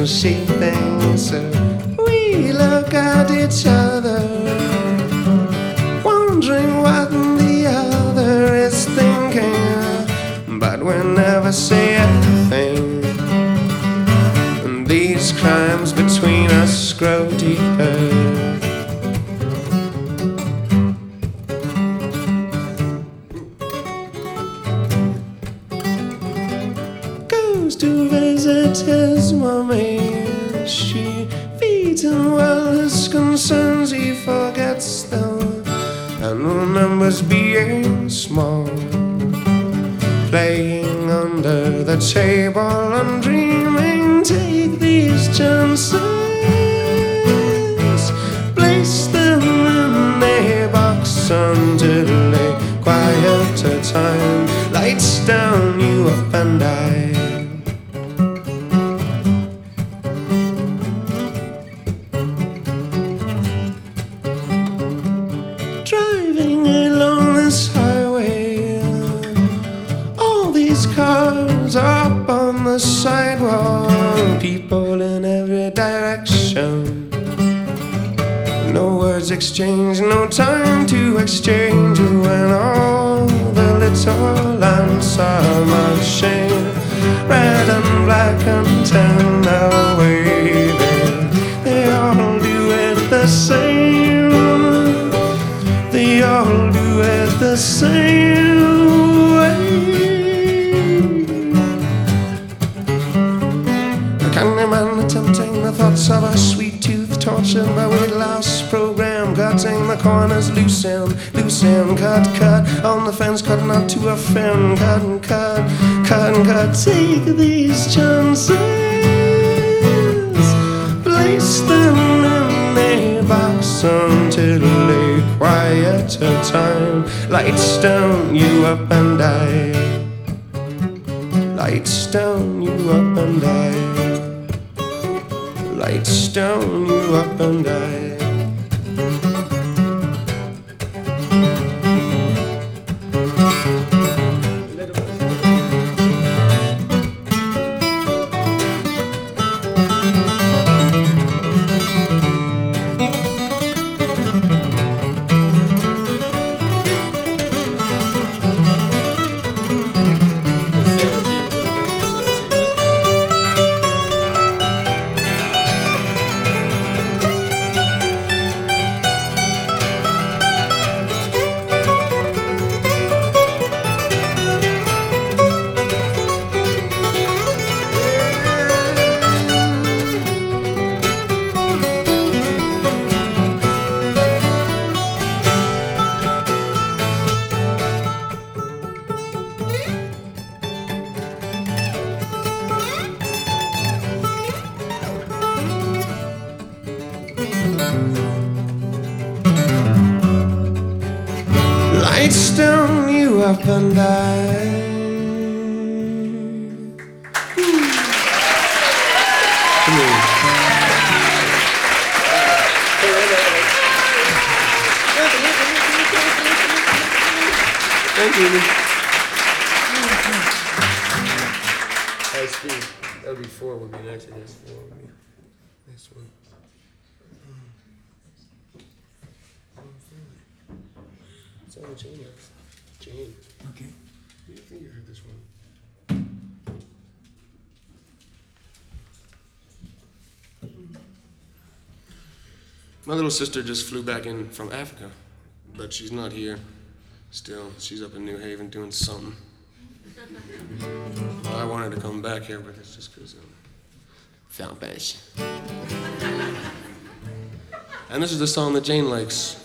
and she thinks so. We look at each other, wondering what the other is thinking, but we never say anything. And these crimes between us grow deeper. To visit his mommy, she feeds him well. His concerns he forgets them and remembers being small, playing under the table and dreaming. Take these chances, place them in a box until a quieter time lights down you up and I. Driving along this highway, all these cars up on the sidewalk, people in every direction. No words exchanged, no time to exchange. When all the little lamps are marching, red and black and tan are waving. They all do it the same. They all do it the same way. A candy man attempting the thoughts of a sweet tooth, tortured by weight loss program, cutting the corners loose end, cut, cut on the fence, cut not to offend, cut and cut, cut and cut. Take these chances, place them in a box until a quieter time lights down you up and I. Lights down you up and I. Lights down you up and I. Lights down you up and I. Thank you. High speed. That would be 4 would be next. It is 4 would be next one. It's on the chain. Jane. Okay. Do you think you heard this one? My little sister just flew back in from Africa, but she's not here still. She's up in New Haven doing something. Well, I wanted to come back here, but it's just because found passion. And this is the song that Jane likes.